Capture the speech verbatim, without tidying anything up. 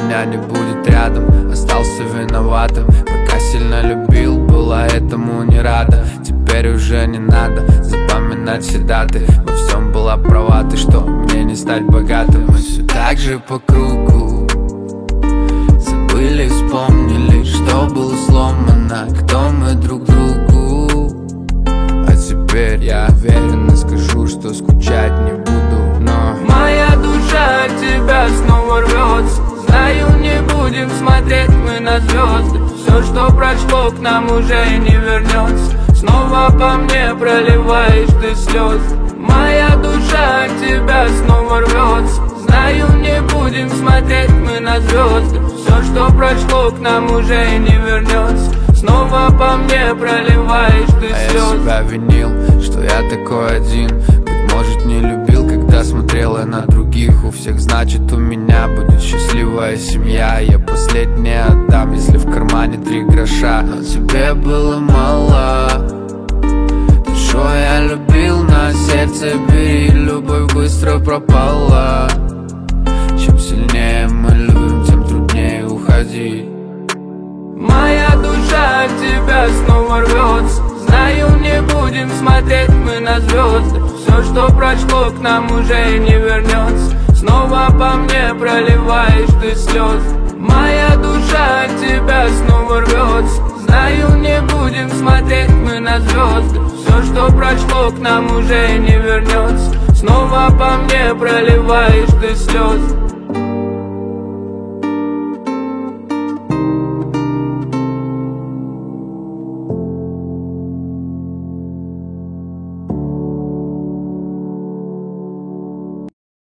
меня не будет рядом. Остался виноватым, пока сильно любил, была этому не рада. Теперь уже не надо запоминать все даты. Во всем была права ты, что мне не стать богатым. Мы все так же по кругу забыли, вспомнили, что было сломано, кто мы друг другу. А теперь я уверенно скажу, что скучать не буду. Но моя душа от тебя снова рвется. Знаю, не будем смотреть мы на звезды. Все, что прошло, к нам уже не вернется. Снова по мне проливаешь ты слезы. Моя душа от тебя снова рвется. Знаю, не будем смотреть мы на звезды. Все, что прошло, к нам уже не вернется. Снова по мне проливаешь ты а слезы. я себя винил, что я такой один. Быть может, не любил, когда смотрела на других. У всех, значит, у меня будет счастливая семья. Я последнее отдам, если в кармане три гроша. Но тебе было мало. Душой я любил, на сердце бери. Любовь быстро пропала. Чем сильнее мы любим, тем труднее уходить. Моя душа от тебя снова рвется. Знаю, не будем смотреть мы на звезды. Все, что прошло, к нам уже не вернется. Снова по мне проливаешь ты слезы. Моя душа от тебя снова рвется. Знаю, не будем смотреть мы на звезды. Все, что прошло, к нам уже не вернется. Снова по мне проливаешь ты слезы.